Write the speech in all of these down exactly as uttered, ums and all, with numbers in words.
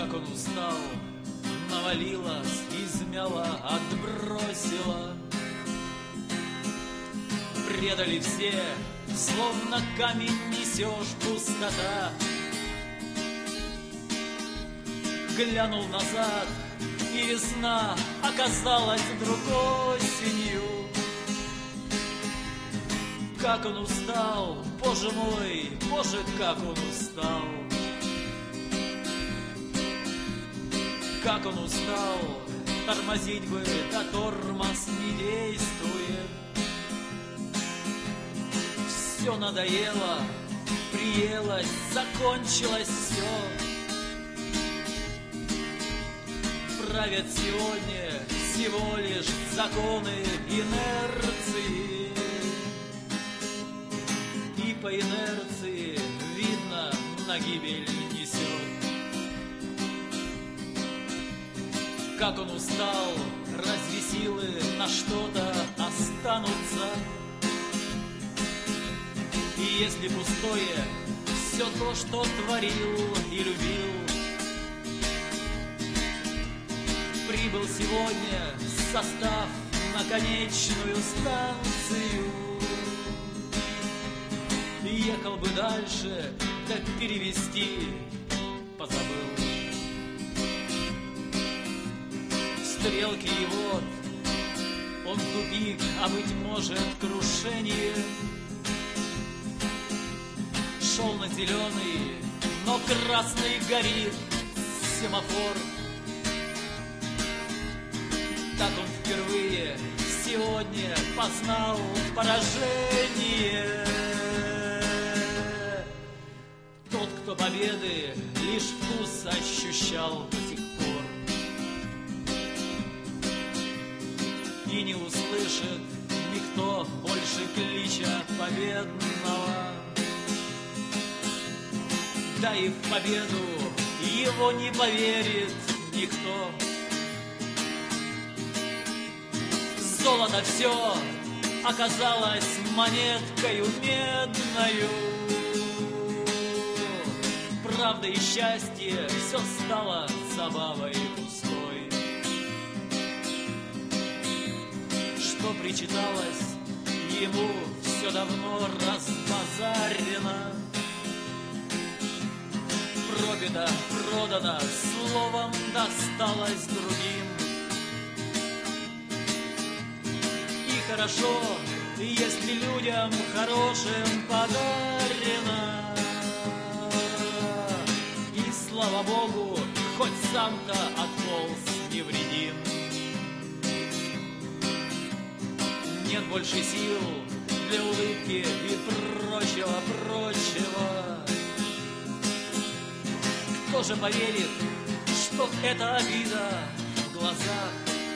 Как он устал, навалилась, измяла, отбросила. Предали все, словно камень несешь, пустота. Глянул назад, и весна оказалась вдруг осенью. Как он устал, Боже мой, Боже, как он устал. Как он устал, тормозить бы, да тормоз не действует. Все надоело, приелось, закончилось все. Правят сегодня всего лишь законы инерции. И по инерции видно, на гибель несет. Как он устал, разве силы на что-то останутся? И если пустое все то, что творил и любил, прибыл сегодня состав на конечную станцию. Ехал бы дальше, да перевести позабыл. Стрелки и вот он тупик, а быть может крушение. Шел на зеленый, но красный горит семафор. Так он впервые сегодня познал поражение. Тот, кто победы лишь вкус ощущал до сих пор и не услышит никто больше клича победного. Да и в победу его не поверит никто. Золото все оказалось монеткою медною. Правда и счастье все стало забавой пустой. Что причиталось ему, все давно разбазарено. Пропито, продано, словом досталось другим. И хорошо, если людям хорошим подарено. И слава Богу, хоть сам-то отполз невредим. Нет больше сил для улыбки и прочего-прочего. Кто же поверит, что это обида в глазах?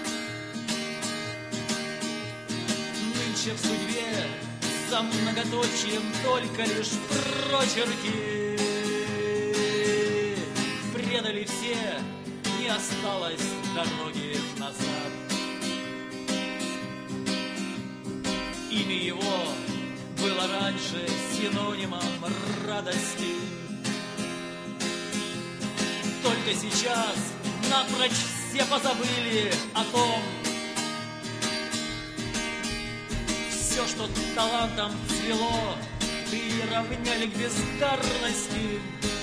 Нынче в судьбе за многоточием только лишь прочерки. Предали все, не осталось дороги назад. Имя его было раньше синонимом радости. Только сейчас напрочь все позабыли о том. Все, что талантом цвело, приравняли к бездарности.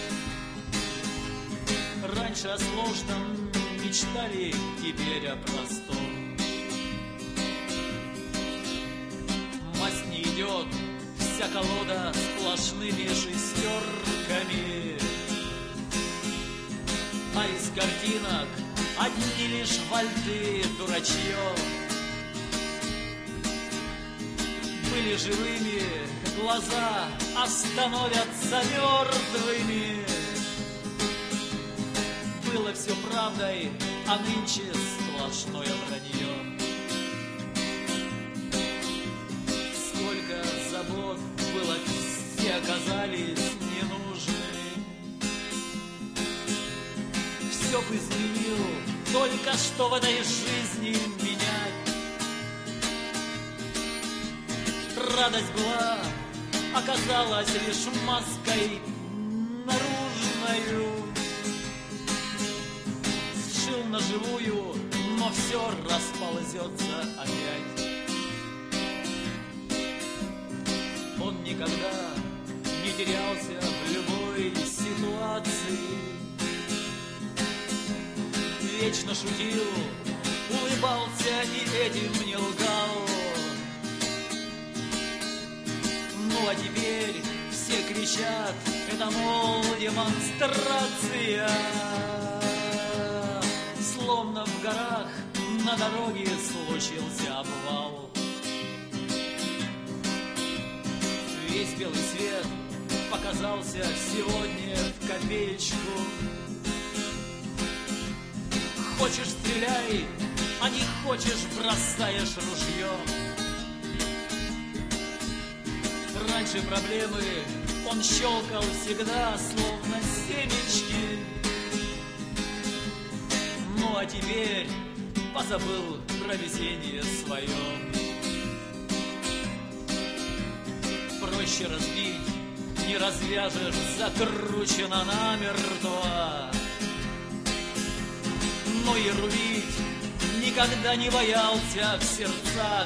Раньше о сложном мечтали, теперь о простом. Мазь не идет, вся колода сплошными шестерками. А из картинок одни лишь вальты дурачье. Были живыми, глаза остановятся мертвыми. Было все правдой, а нынче сплошное вранье. Сколько забот было, все оказались ненужны. Все бы изменил, только что в этой жизни менять. Радость была, оказалась лишь маской наружною. на живую, но все расползется опять. Он никогда не терялся в любой ситуации, вечно шутил, улыбался и этим не лгал. Ну а теперь все кричат, это, мол, демонстрация. Словно в горах на дороге случился обвал. Весь белый свет показался сегодня в копеечку. Хочешь — стреляй, а не хочешь — бросаешь ружье. Раньше проблемы он щелкал всегда, словно семечки. Ну а теперь позабыл про везение свое. Проще разбить, не развяжешь, закручено намертво. Но и рубить никогда не боялся в сердцах.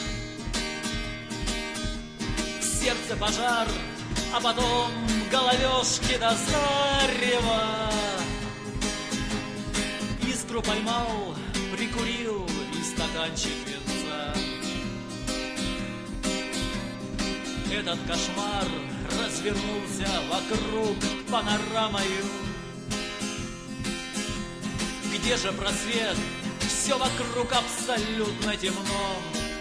Сердце пожар, а потом головешки до зарева. Искру поймал, прикурил и стаканчик винца. Этот кошмар развернулся вокруг панорамою. Где же просвет? Все вокруг абсолютно темно.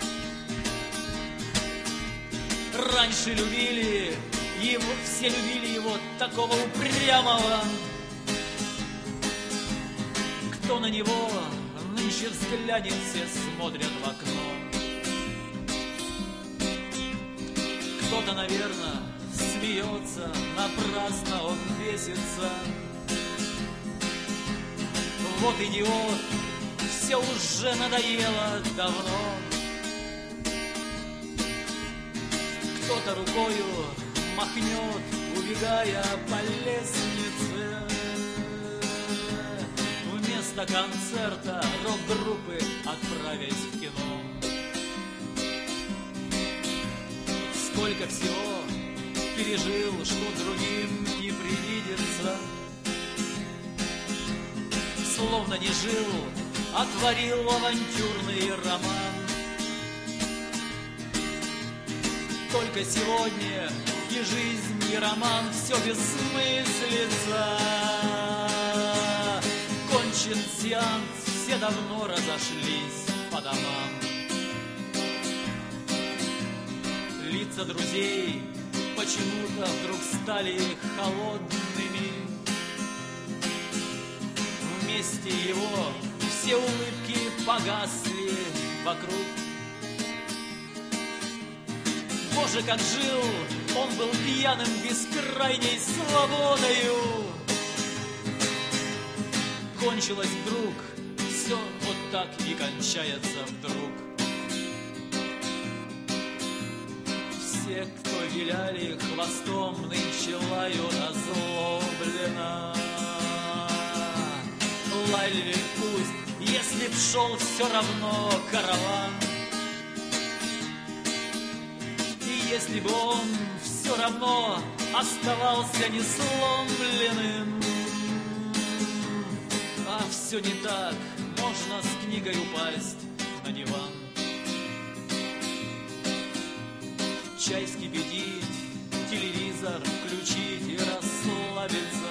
Раньше любили его, все любили его такого упрямого. Кто на него нынче взглянет, все смотрят в окно. Кто-то, наверное, смеется, напрасно он бесится. Вот идиот, все уже надоело давно. Кто-то рукою махнет, убегая по лестнице. Вместо концерта рок-группы отправясь в кино. Сколько всего пережил, что другим не привидится. Словно не жил, а творил авантюрный роман. Только сегодня и жизнь, и роман все бессмыслица. Кончен сеанс, все давно разошлись по домам. Лица друзей почему-то вдруг стали холодными. Вместе его все улыбки погасли вокруг. Боже, как жил, он был пьяным бескрайней свободою. Кончилось вдруг, все вот так и кончается вдруг. Все, кто виляли хвостом, нынче лают озлобленно. Лаяли пусть, если б шел все равно караван. И если бы он все равно оставался несломленным. А все не так, можно с книгой упасть на диван. Чай вскипятить, телевизор включить и расслабиться.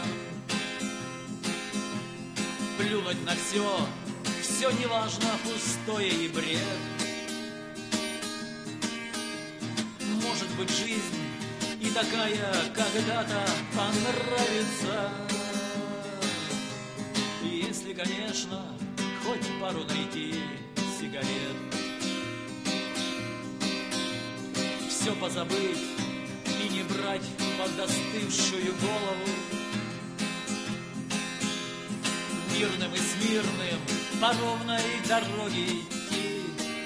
Плюнуть на все, все неважно, пустое и бред. Может быть, жизнь и такая когда-то понравится. Если, конечно, хоть пару найти сигарет. Все позабыть и не брать под остывшую голову. Мирным и смирным по ровной дороге идти.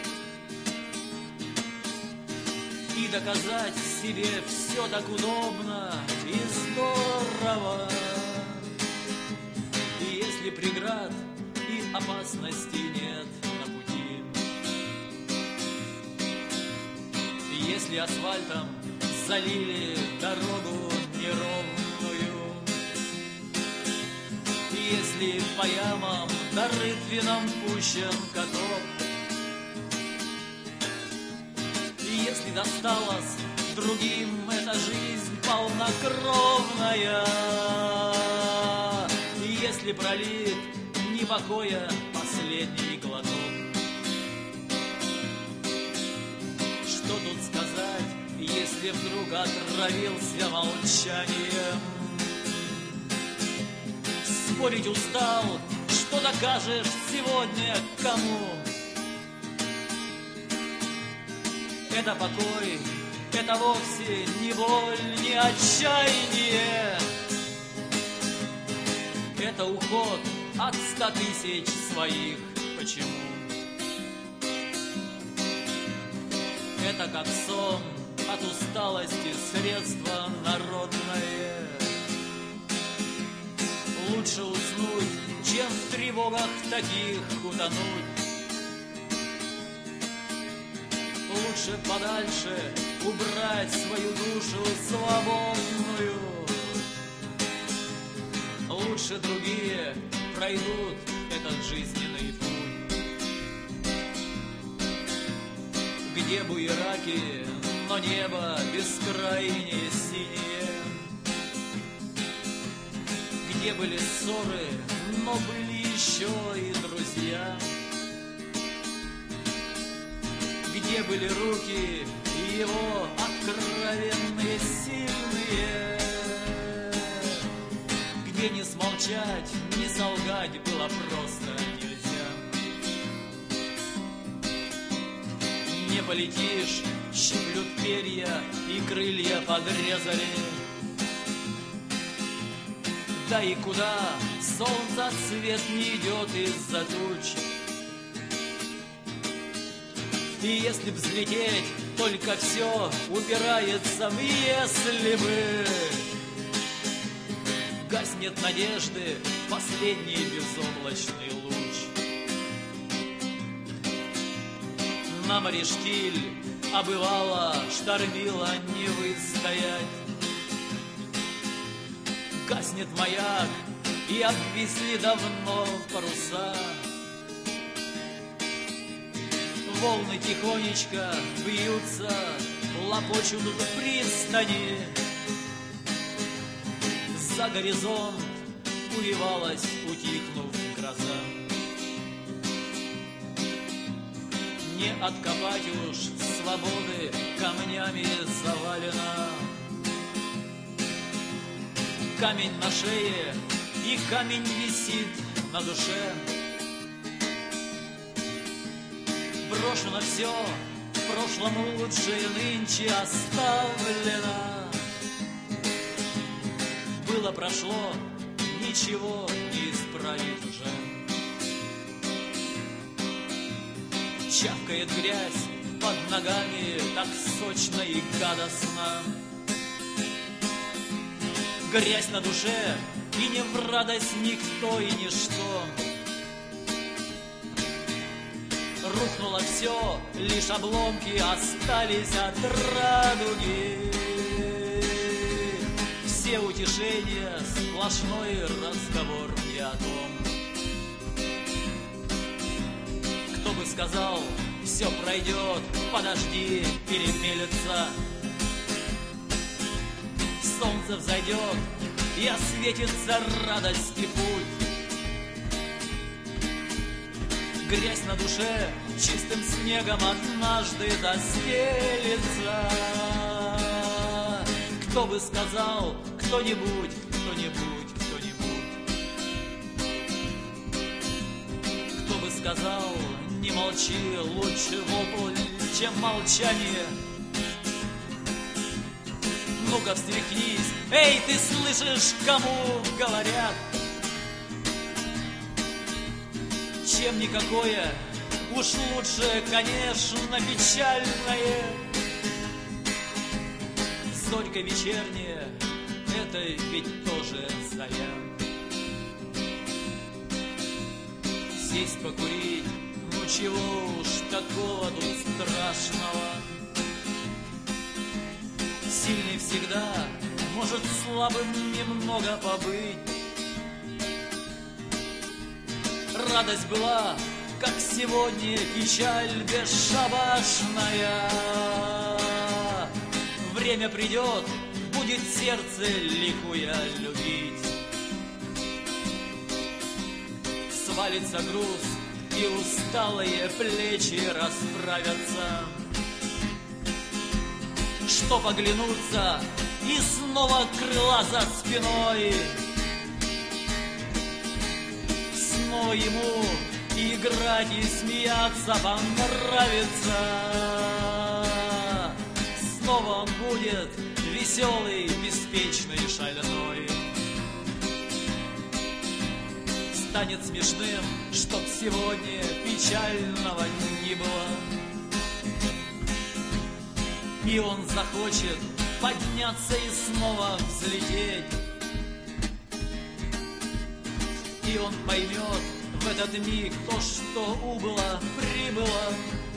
И доказать себе все так удобно и здорово. И если преград и опасности нет на пути. Если асфальтом залили дорогу неровную, если по ямам да рытвинам пущен каток, если досталось другим эта жизнь полнокровная, если пролит ни покоя последний глоток. Что тут сказать, если вдруг отравился молчанием? Спорить устал, что докажешь сегодня кому? Это покой, это вовсе не боль, не отчаяние. Это уход от ста тысяч своих. Почему? Это как сон от усталости, средство народное. Лучше уснуть, чем в тревогах таких утонуть. Лучше подальше убрать свою душу свободную. Лучше другие пройдут этот жизненный путь. Где буераки, но небо бескрайне синее. Где были ссоры, но были еще и друзья. Где были руки его откровенные, сильные. Где не смолчать, не солгать было просто нельзя. Не полетишь, щиплют перья и крылья подрезали. Да и куда солнца свет не идет из-за туч. И если б взлететь, только все упирается в «если бы». Гаснет надежды последний безоблачный луч. На море штиль, а бывало штормило не выстоять. Гаснет маяк, и обвисли давно паруса. Волны тихонечко бьются, лопочут в пристани. За горизонт увивалась, утихнув гроза. Не откопать уж свободы, камнями завалена. Камень на шее, и камень висит на душе. Брошено все, в прошлом лучшее нынче оставлено. Было, прошло, ничего не исправить уже. Чавкает грязь под ногами так сочно и гадостно. Грязь на душе, и не в радость никто и ничто. Рухнуло все, лишь обломки остались от радуги. Все утешения, сплошной разговор не о том. Кто бы сказал, все пройдет, подожди, перемелется. Солнце взойдет, и осветится радости путь. Грязь на душе чистым снегом однажды застелится. Кто бы сказал, кто-нибудь, кто-нибудь, кто-нибудь. Кто бы сказал, не молчи, лучше вопль, чем молчание. Ну-ка встряхнись, эй, ты слышишь, кому говорят? Чем никакое, уж лучше, конечно, печальное. Зорька вечерняя, это ведь тоже заря. сесть покурить, ну чего уж такого тут страшного. Сильный всегда может слабым немного побыть. Радость была, как сегодня, печаль бесшабашная. Время придет, будет сердце ликуя любить. Свалится груз, и усталые плечи расправятся, чтоб оглянуться, и снова крыла за спиной. Снова ему играть и смеяться понравится. Снова он будет веселый, беспечный, шальной. Станет смешным, чтоб сегодня печального не было. И он захочет подняться и снова взлететь. И он поймет в этот миг то, что убыло, прибыло.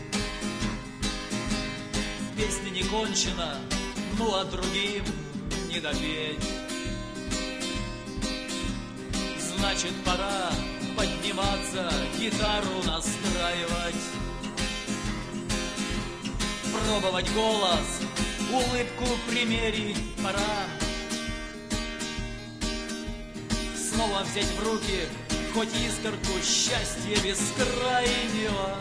Песня не кончена, ну а другим не допеть. Значит, пора подниматься, гитару настраивать, пробовать голос, улыбку примерить пора. Снова взять в руки хоть искорку счастья бескрайнего.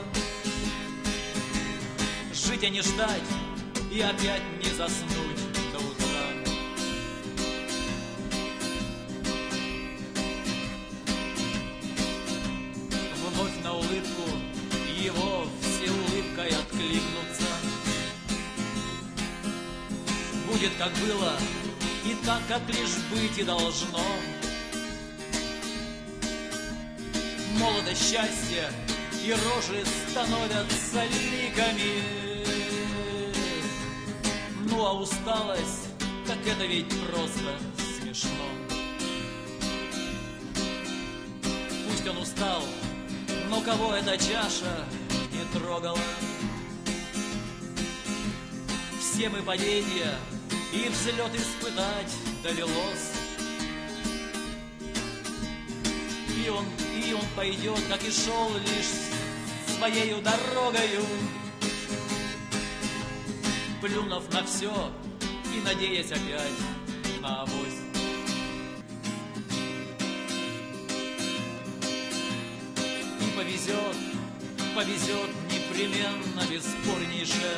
Жить, а не ждать, и опять не заснуть до утра. Вновь на улыбку его все улыбкой откликнутся. Будет, как было, и так, как лишь быть и должно. Молодость счастья, и рожи становятся ликами. Ну а усталость, так это ведь просто смешно. Пусть он устал, но кого эта чаша не трогала. Все мы падения и взлет испытать довелось. И он, и он пойдет, как и шел, лишь своею дорогою, плюнув на все и надеясь опять на авось. И повезет, повезет непременно, бесспорнейше.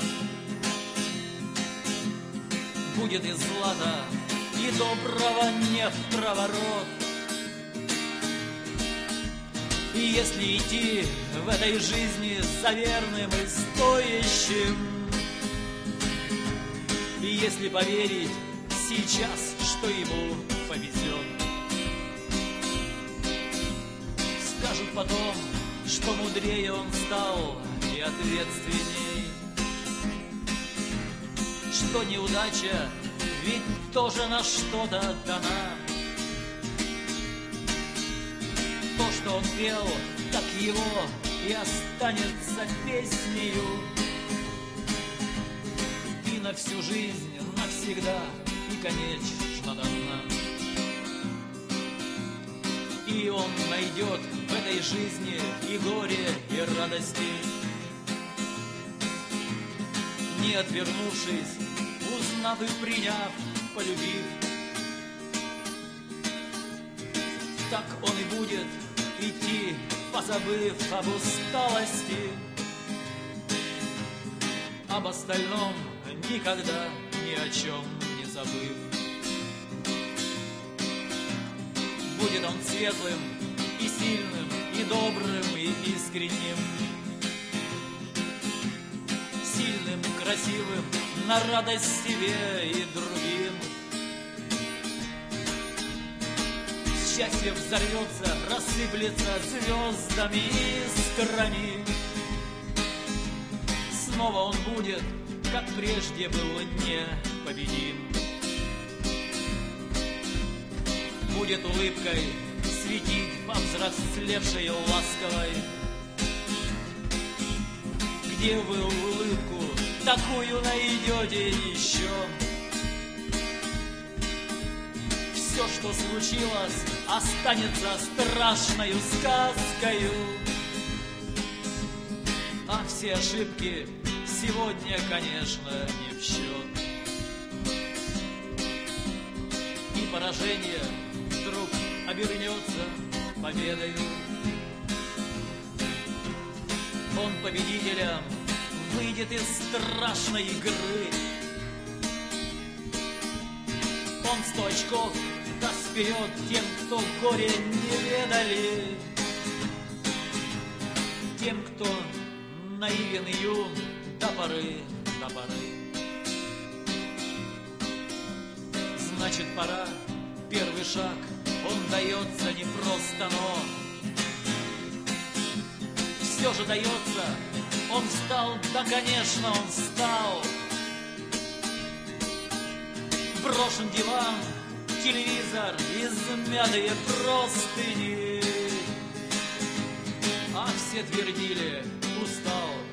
Будет и злата, и доброго не в проворот. И если идти в этой жизни за верным и стоящим, и если поверить сейчас, что ему повезет, скажут потом, что мудрее он стал и ответственней, что неудача ведь тоже на что-то дана. То, что он пел, так его и останется песнею. И на всю жизнь, навсегда, и конечно до дна. И он найдет в этой жизни и горе, и радости, не отвернувшись, узнав и приняв, полюбив. Так он и будет идти, позабыв об усталости, об остальном никогда ни о чем не забыв. Будет он светлым и сильным, и добрым, и искренним, сильным, красивым, на радость себе и другим. Счастье взорвется, рассыплется звездами и искрами. Снова он будет, как прежде был, непобедим. Будет улыбкой светить повзрослевшей ласковой. Где вы улыбку такую найдете еще? Все, что случилось, останется страшною сказкою, а все ошибки сегодня, конечно, не в счет. И поражение вдруг обернется победою. Он победителем выйдет из страшной игры. Он сто очков даст вперед тем, кто горе не ведали, тем, кто наивен и юн до поры, до поры. Значит, пора, первый шаг, он дается не просто, но все же дается. Он встал, да, конечно, он встал. Брошен диван, телевизор, измятые простыни, а все твердили: устал,